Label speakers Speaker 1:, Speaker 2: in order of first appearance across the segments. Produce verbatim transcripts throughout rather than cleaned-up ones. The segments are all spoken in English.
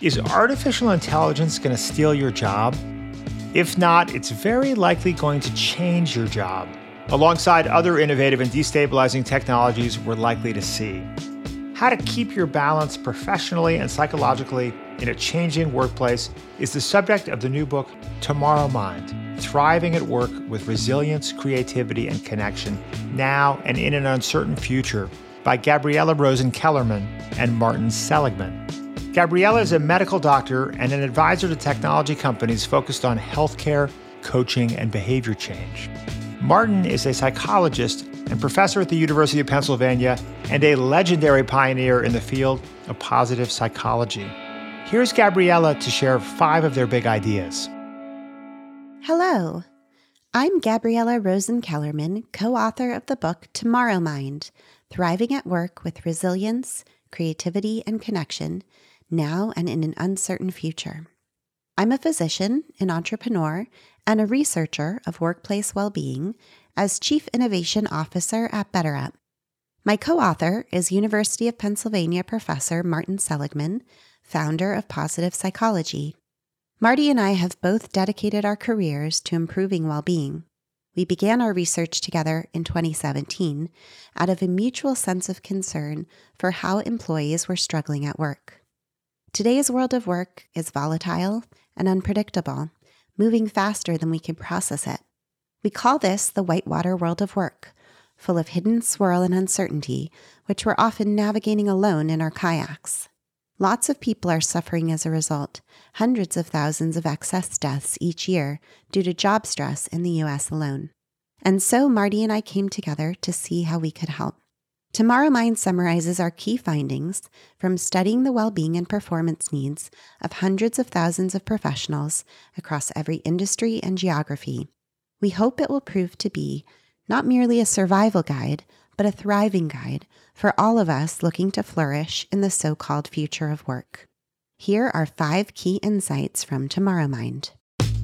Speaker 1: Is artificial intelligence going to steal your job? If not, it's very likely going to change your job, alongside other innovative and destabilizing technologies we're likely to see. How to keep your balance professionally and psychologically in a changing workplace is the subject of the new book, Tomorrow Mind, Thriving at Work with Resilience, Creativity, and Connection, Now and in an Uncertain Future, by Gabriella Rosen-Kellerman and Martin Seligman. Gabriella is a medical doctor and an advisor to technology companies focused on healthcare, coaching, and behavior change. Martin is a psychologist and professor at the University of Pennsylvania and a legendary pioneer in the field of positive psychology. Here's Gabriella to share five of their big ideas.
Speaker 2: Hello, I'm Gabriella Rosen-Kellerman, co-author of the book Tomorrow Mind, Thriving at Work with Resilience, Creativity, and Connection, Now and in an Uncertain Future. I'm a physician, an entrepreneur, and a researcher of workplace well-being as Chief Innovation Officer at BetterUp. My co-author is University of Pennsylvania professor Martin Seligman, founder of Positive Psychology. Marty and I have both dedicated our careers to improving well-being. We began our research together in twenty seventeen out of a mutual sense of concern for how employees were struggling at work. Today's world of work is volatile and unpredictable, moving faster than we can process it. We call this the whitewater world of work, full of hidden swirl and uncertainty, which we're often navigating alone in our kayaks. Lots of people are suffering as a result, hundreds of thousands of excess deaths each year due to job stress in the U S alone. And so Marty and I came together to see how we could help. Tomorrow Mind summarizes our key findings from studying the well-being and performance needs of hundreds of thousands of professionals across every industry and geography. We hope it will prove to be not merely a survival guide, but a thriving guide for all of us looking to flourish in the so-called future of work. Here are five key insights from Tomorrow Mind.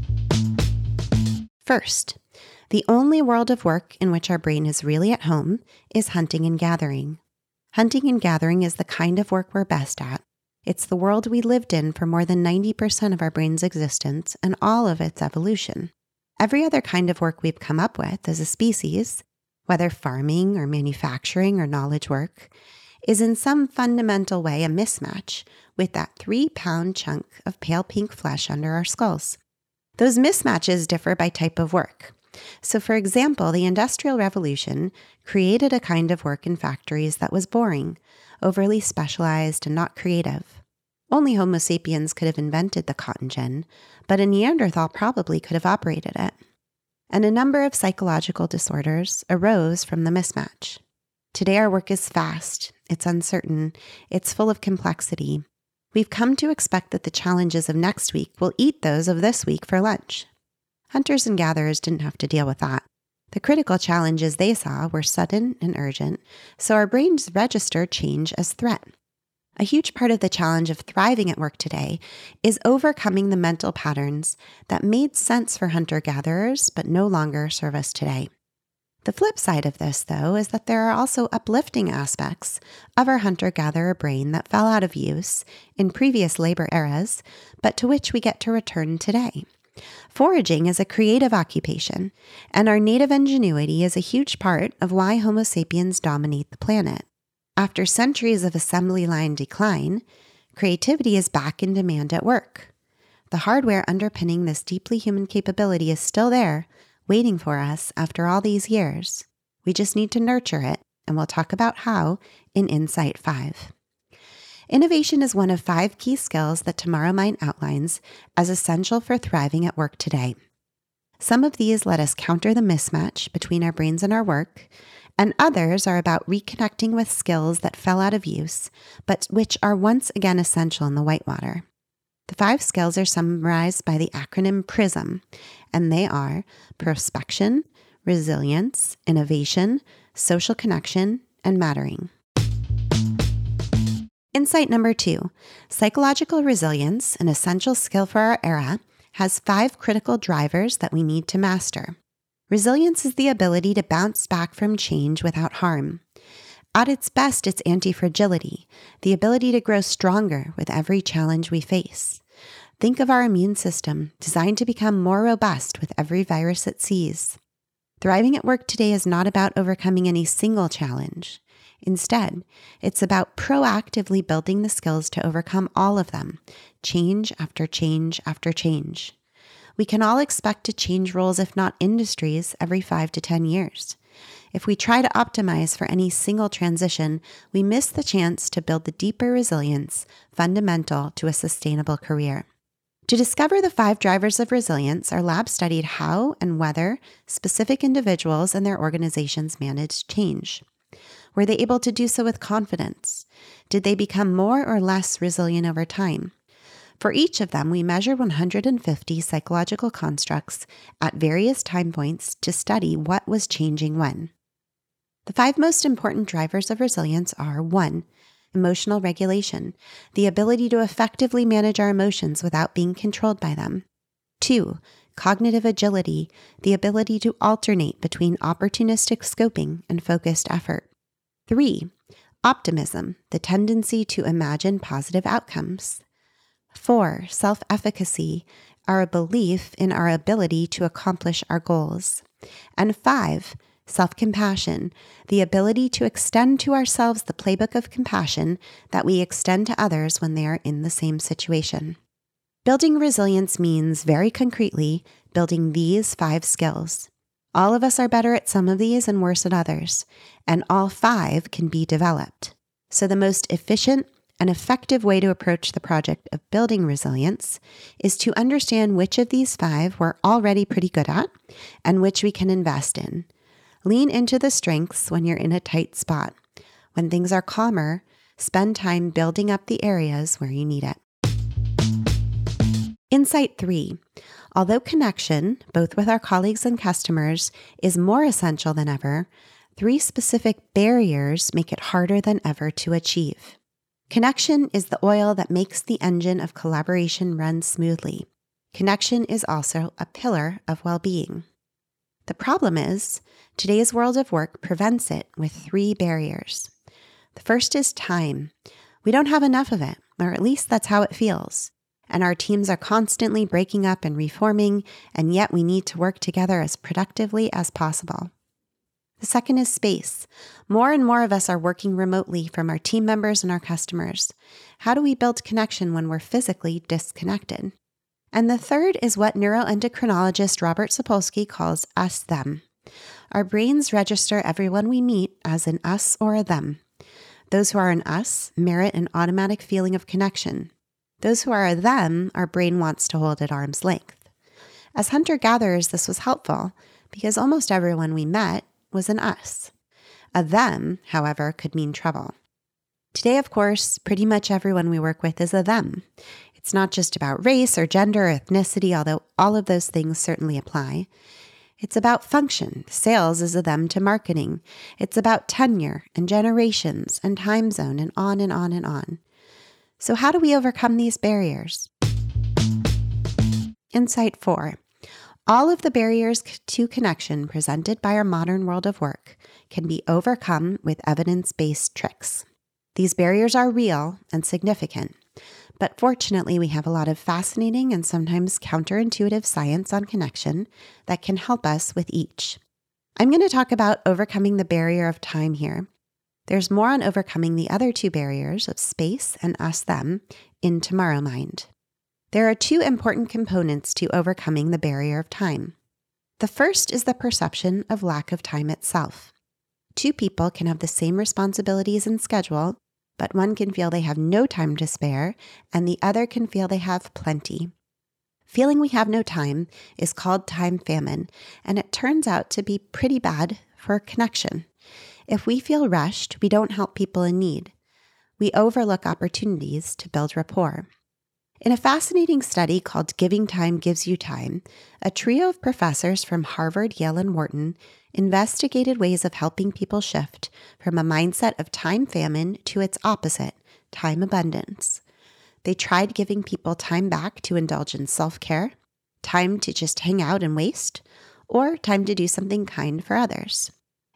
Speaker 2: First, the only world of work in which our brain is really at home is hunting and gathering. Hunting and gathering is the kind of work we're best at. It's the world we lived in for more than ninety percent of our brain's existence and all of its evolution. Every other kind of work we've come up with as a species, whether farming or manufacturing or knowledge work, is in some fundamental way a mismatch with that three-pound chunk of pale pink flesh under our skulls. Those mismatches differ by type of work. So, for example, the Industrial Revolution created a kind of work in factories that was boring, overly specialized, and not creative. Only Homo sapiens could have invented the cotton gin, but a Neanderthal probably could have operated it. And a number of psychological disorders arose from the mismatch. Today our work is fast, it's uncertain, it's full of complexity. We've come to expect that the challenges of next week will eat those of this week for lunch. Hunters and gatherers didn't have to deal with that. The critical challenges they saw were sudden and urgent, so our brains register change as threat. A huge part of the challenge of thriving at work today is overcoming the mental patterns that made sense for hunter-gatherers but no longer serve us today. The flip side of this, though, is that there are also uplifting aspects of our hunter-gatherer brain that fell out of use in previous labor eras, but to which we get to return today. Foraging is a creative occupation, and our native ingenuity is a huge part of why Homo sapiens dominate the planet. After centuries of assembly line decline, creativity is back in demand at work. The hardware underpinning this deeply human capability is still there, waiting for us after all these years. We just need to nurture it, and we'll talk about how in Insight five. Innovation is one of five key skills that Tomorrow Mind outlines as essential for thriving at work today. Some of these let us counter the mismatch between our brains and our work, and others are about reconnecting with skills that fell out of use, but which are once again essential in the whitewater. The five skills are summarized by the acronym PRISM, and they are prospection, resilience, innovation, social connection, and mattering. Insight number two, psychological resilience, an essential skill for our era, has five critical drivers that we need to master. Resilience is the ability to bounce back from change without harm. At its best, it's anti-fragility, the ability to grow stronger with every challenge we face. Think of our immune system, designed to become more robust with every virus it sees. Thriving at work today is not about overcoming any single challenge. Instead, it's about proactively building the skills to overcome all of them, change after change after change. We can all expect to change roles, if not industries, every five to ten years. If we try to optimize for any single transition, we miss the chance to build the deeper resilience fundamental to a sustainable career. To discover the five drivers of resilience, our lab studied how and whether specific individuals and their organizations managed change. Were they able to do so with confidence? Did they become more or less resilient over time? For each of them, we measured one hundred fifty psychological constructs at various time points to study what was changing when. The five most important drivers of resilience are: one, emotional regulation, the ability to effectively manage our emotions without being controlled by them. Two, cognitive agility, the ability to alternate between opportunistic scoping and focused effort. Three, optimism, the tendency to imagine positive outcomes. Four, self-efficacy, our belief in our ability to accomplish our goals. And five, self-compassion, the ability to extend to ourselves the playbook of compassion that we extend to others when they are in the same situation. Building resilience means, very concretely, building these five skills. All of us are better at some of these and worse at others, and all five can be developed. So the most efficient and effective way to approach the project of building resilience is to understand which of these five we're already pretty good at and which we can invest in. Lean into the strengths when you're in a tight spot. When things are calmer, spend time building up the areas where you need it. Insight three. Although connection, both with our colleagues and customers, is more essential than ever, three specific barriers make it harder than ever to achieve. Connection is the oil that makes the engine of collaboration run smoothly. Connection is also a pillar of well-being. The problem is, today's world of work prevents it with three barriers. The first is time. We don't have enough of it, or at least that's how it feels. And our teams are constantly breaking up and reforming, and yet we need to work together as productively as possible. The second is space. More and more of us are working remotely from our team members and our customers. How do we build connection when we're physically disconnected? And the third is what neuroendocrinologist Robert Sapolsky calls us-them. Our brains register everyone we meet as an us or a them. Those who are an us merit an automatic feeling of connection. Those who are a them, our brain wants to hold at arm's length. As hunter-gatherers, this was helpful because almost everyone we met was an us. A them, however, could mean trouble. Today, of course, pretty much everyone we work with is a them. It's not just about race or gender or ethnicity, although all of those things certainly apply. It's about function. Sales is a them to marketing. It's about tenure and generations and time zone and on and on and on. So how do we overcome these barriers? Insight four. All of the barriers to connection presented by our modern world of work can be overcome with evidence-based tricks. These barriers are real and significant, but fortunately we have a lot of fascinating and sometimes counterintuitive science on connection that can help us with each. I'm going to talk about overcoming the barrier of time here. There's more on overcoming the other two barriers of space and us-them in Tomorrow Mind. There are two important components to overcoming the barrier of time. The first is the perception of lack of time itself. Two people can have the same responsibilities and schedule, but one can feel they have no time to spare, and the other can feel they have plenty. Feeling we have no time is called time famine, and it turns out to be pretty bad for connection. If we feel rushed, we don't help people in need. We overlook opportunities to build rapport. In a fascinating study called Giving Time Gives You Time, a trio of professors from Harvard, Yale, and Wharton investigated ways of helping people shift from a mindset of time famine to its opposite, time abundance. They tried giving people time back to indulge in self-care, time to just hang out and waste, or time to do something kind for others.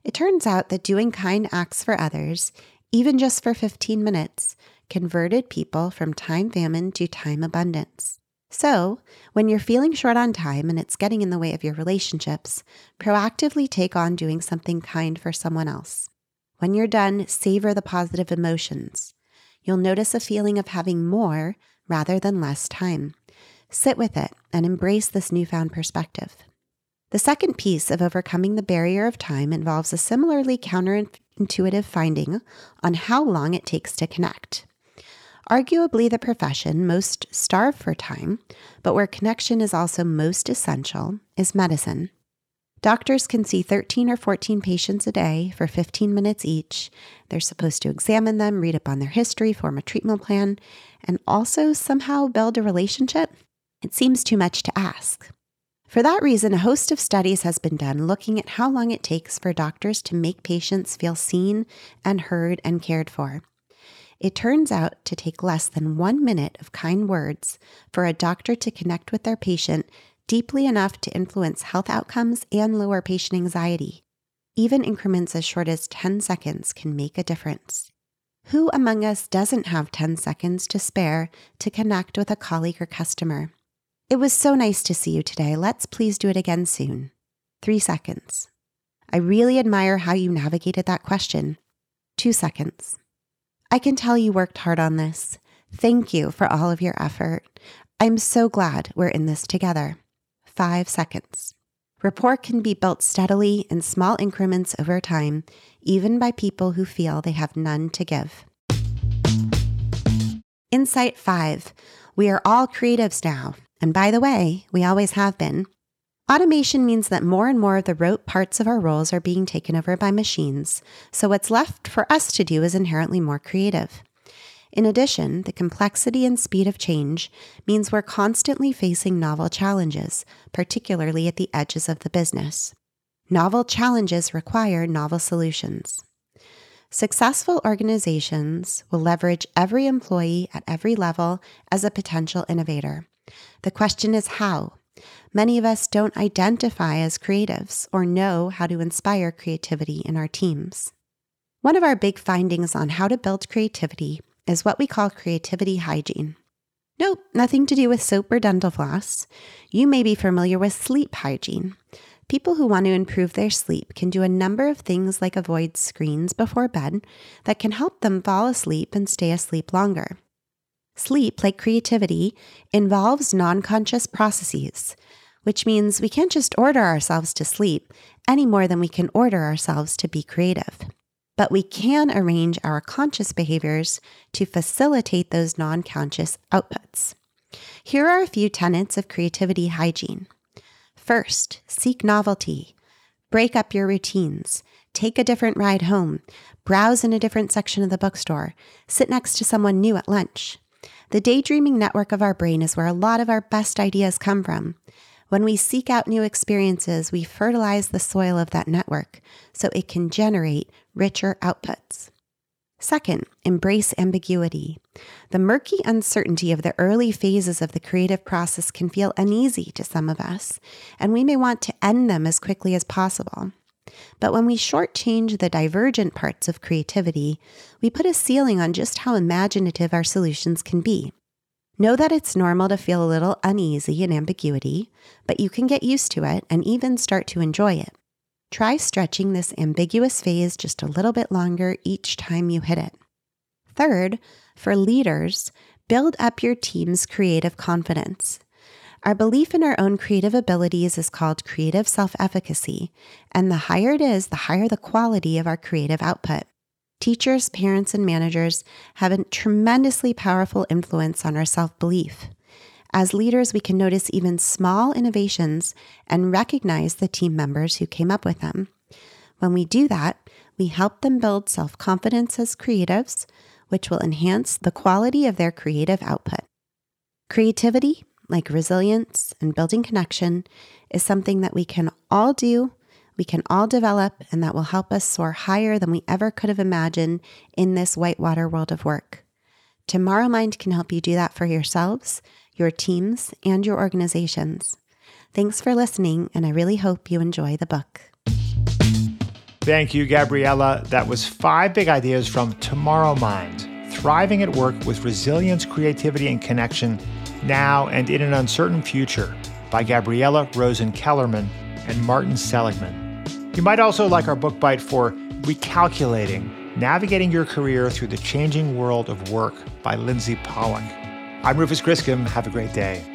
Speaker 2: It turns out that doing kind acts for others, even just for fifteen minutes, converted people from time famine to time abundance. So, when you're feeling short on time and it's getting in the way of your relationships, proactively take on doing something kind for someone else. When you're done, savor the positive emotions. You'll notice a feeling of having more rather than less time. Sit with it and embrace this newfound perspective. The second piece of overcoming the barrier of time involves a similarly counterintuitive finding on how long it takes to connect. Arguably the profession most starved for time, but where connection is also most essential, is medicine. Doctors can see thirteen or fourteen patients a day for fifteen minutes each. They're supposed to examine them, read up on their history, form a treatment plan, and also somehow build a relationship. It seems too much to ask. For that reason, a host of studies has been done looking at how long it takes for doctors to make patients feel seen and heard and cared for. It turns out to take less than one minute of kind words for a doctor to connect with their patient deeply enough to influence health outcomes and lower patient anxiety. Even increments as short as ten seconds can make a difference. Who among us doesn't have ten seconds to spare to connect with a colleague or customer? It was so nice to see you today. Let's please do it again soon. Three seconds. I really admire how you navigated that question. Two seconds. I can tell you worked hard on this. Thank you for all of your effort. I'm so glad we're in this together. Five seconds. Rapport can be built steadily in small increments over time, even by people who feel they have none to give. Insight five. We are all creatives now. And by the way, we always have been. Automation means that more and more of the rote parts of our roles are being taken over by machines, so what's left for us to do is inherently more creative. In addition, the complexity and speed of change means we're constantly facing novel challenges, particularly at the edges of the business. Novel challenges require novel solutions. Successful organizations will leverage every employee at every level as a potential innovator. The question is how. Many of us don't identify as creatives or know how to inspire creativity in our teams. One of our big findings on how to build creativity is what we call creativity hygiene. Nope, nothing to do with soap or dental floss. You may be familiar with sleep hygiene. People who want to improve their sleep can do a number of things like avoid screens before bed that can help them fall asleep and stay asleep longer. Sleep, like creativity, involves non-conscious processes, which means we can't just order ourselves to sleep any more than we can order ourselves to be creative. But we can arrange our conscious behaviors to facilitate those non-conscious outputs. Here are a few tenets of creativity hygiene. First, seek novelty. Break up your routines. Take a different ride home. Browse in a different section of the bookstore. Sit next to someone new at lunch. The daydreaming network of our brain is where a lot of our best ideas come from. When we seek out new experiences, we fertilize the soil of that network so it can generate richer outputs. Second, embrace ambiguity. The murky uncertainty of the early phases of the creative process can feel uneasy to some of us, and we may want to end them as quickly as possible. But when we shortchange the divergent parts of creativity, we put a ceiling on just how imaginative our solutions can be. Know that it's normal to feel a little uneasy in ambiguity, but you can get used to it and even start to enjoy it. Try stretching this ambiguous phase just a little bit longer each time you hit it. Third, for leaders, build up your team's creative confidence. Our belief in our own creative abilities is called creative self-efficacy, and the higher it is, the higher the quality of our creative output. Teachers, parents, and managers have a tremendously powerful influence on our self-belief. As leaders, we can notice even small innovations and recognize the team members who came up with them. When we do that, we help them build self-confidence as creatives, which will enhance the quality of their creative output. Creativity, like resilience and building connection, is something that we can all do, we can all develop, and that will help us soar higher than we ever could have imagined in this whitewater world of work. Tomorrow Mind can help you do that for yourselves, your teams, and your organizations. Thanks for listening, and I really hope you enjoy the book.
Speaker 1: Thank you, Gabriella. That was five big ideas from Tomorrow Mind, Thriving at Work with Resilience, Creativity, and Connection Now and in an Uncertain Future by Gabriella Rosen Kellerman and Martin Seligman. You might also like our book bite for Recalculating, Navigating Your Career Through the Changing World of Work by Lindsay Pollack. I'm Rufus Griscom. Have a great day.